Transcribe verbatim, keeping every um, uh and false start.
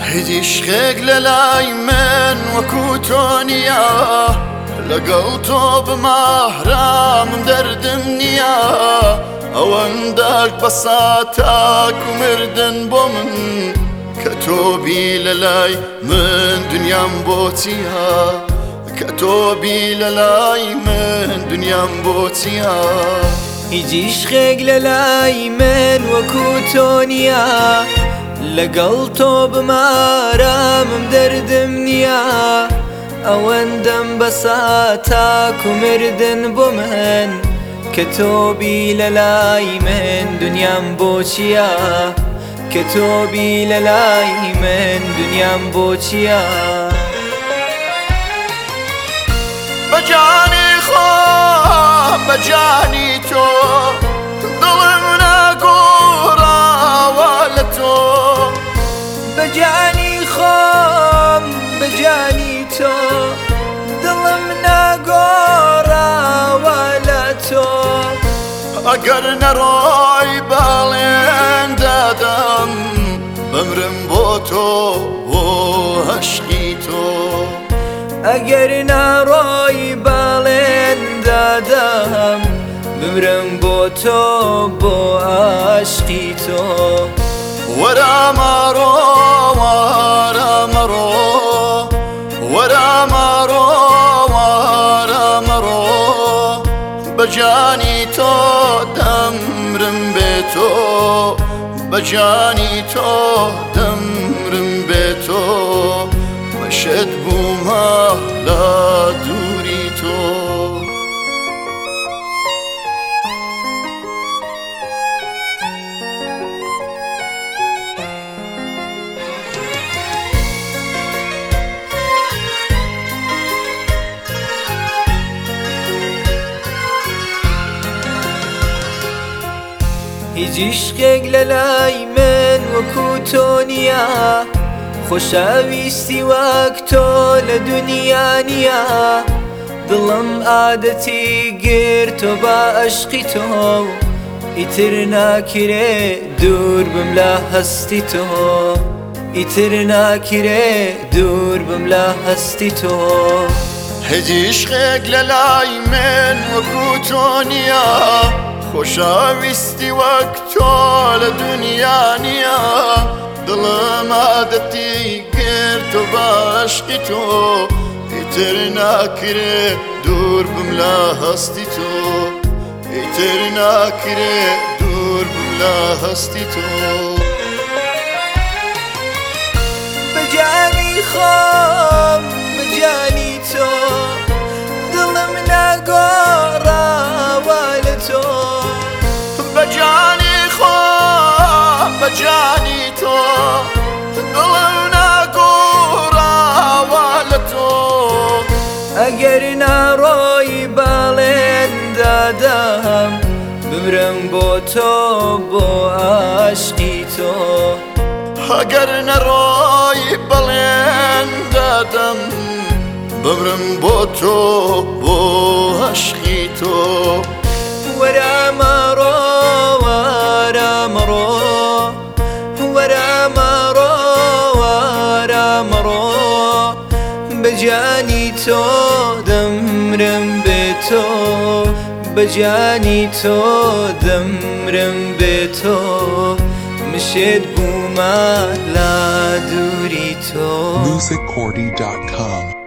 هیچ عشقێک لە لای من وەکو تۆ نییە، لەگەڵ تۆ بماهرامم دەردم نییە، ئەوەندەک بەسا تاکو مردن بۆ من، کە تۆبی لە لای من دنیام بۆ چییە، کە تۆبی لە لای من دنیام بۆ چییە. هیچ عشقێک لە لای من وەکو تۆ نییە، لەگەڵ تۆ بمارامم دەردم نییە، ئەوەندەم بەسا تاکو مردن بۆ من، کە تۆبی لە لای من دنیام بۆ چییە، کە تۆبی لە لای من دنیام بۆ چییە. بەجانی خۆم بەجانی تۆ دڵم ناگۆڕاوە لە تۆ، بەجانی خۆم بەجانی تۆ دڵم ناگۆڕاوە لە تۆ، ئەگەر نەڕۆی باڵێن دادەم بمرم بۆ تۆ بۆ عەشقی تۆ، ئەگەر ناڕۆی باڵێن دادەم بمرم بۆ تۆ بۆ عەشقی تۆ. وەرە مەڕۆ وەرە مەڕۆ وەرە مەڕۆ وەرە مەڕۆ، بەجانی تۆ دەمرم بێ تۆ، بەجانی تۆ دەمرم بێ تۆ، مەشت بوومە لە دووری تۆ. هیچ عشقێک لە لای من وەکو تۆ نییە، خۆشەویستی وەک تۆ لە دونیا نییە، دڵم عادەتی گرت تۆ بە عەشقی تۆ، ئیتر ناکرێ دوور بم لە هەستی تۆ، ئیتر ناکرێ دوور بم لە هەستی تۆ. هیچ عشقێک لە لای من وەکو تۆ نییە، خۆشەویستی وەک تۆ لە دونیا نییە، دڵم عادەتی کرد تۆ بە عەشقی تۆ، ئیتر ناکرێ دوور بم لە هەستی تۆ، ئیتر ناکرێ دوور بم لە هەستی تۆ. بەجانی خۆم بەجانی تۆ دڵم ناگۆڕاوە لە تۆ، بەجانی خۆم بەجانی تۆ دڵم ناگۆڕاوە لە تۆ، ئەگەر ناڕۆی باڵێن دادەم بمرم بۆ تۆ بۆ عەشقی تۆ، ئەگەر نەڕۆی بەڵێن دادەم بمرم بۆ تۆ بۆ عەشقی تۆ. وەرە مەڕۆ وەرە مەڕۆ وەرە مەڕۆ وەرە مەڕۆ، بەجانی تۆ دەمرم بێ تۆ، بەجانی تۆ دەمرم بێ تۆ، مشت بوومە لە دووری تۆ. music cordy dot com